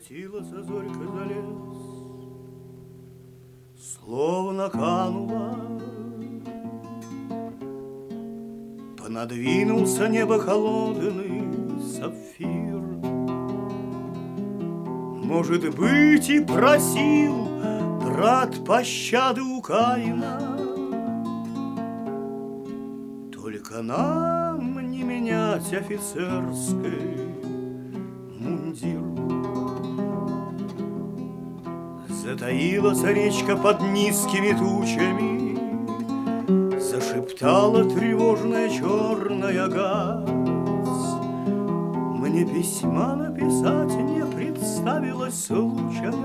Закатилась зорька за лес, словно канула. Понадвинулся небо холодный сапфир. Может быть, и просил брат пощады у Каина, только нам не менять офицерский мундир. Затаилась речка под низкими тучами, зашептала тревожная черная газ. Мне письма написать не представилось случая,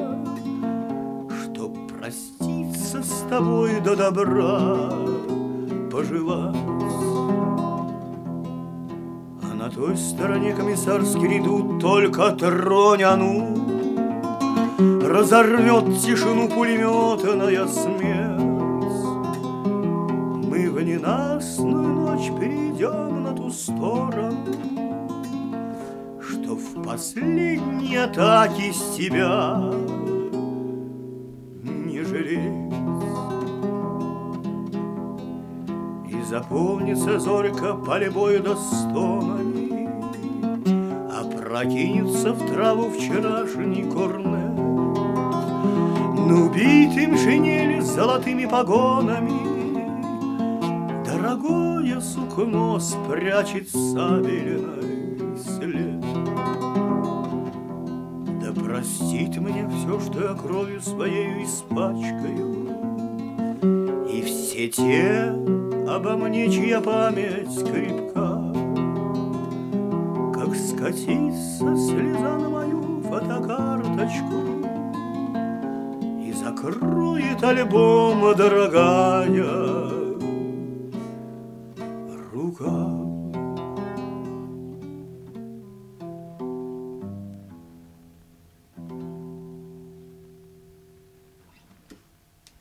чтоб проститься с тобой до добра пожелать. А на той стороне комиссарский редут только тронь, а ну разорвет тишину пулеметная смерть. Мы в ненастную ночь перейдем на ту сторону, что в последней атаке с тебя не жалеть. И заполнится зорька поле боя достонами, опрокинется в траву вчерашний корнет. На убитым шинели с золотыми погонами дорогое сукно спрячет сабельный след. Да простит мне все, что я кровью своею испачкаю, и все те обо мне, чья память крепка, как скатится слеза на мою фотокарточку и закроет альбом дорогая рука.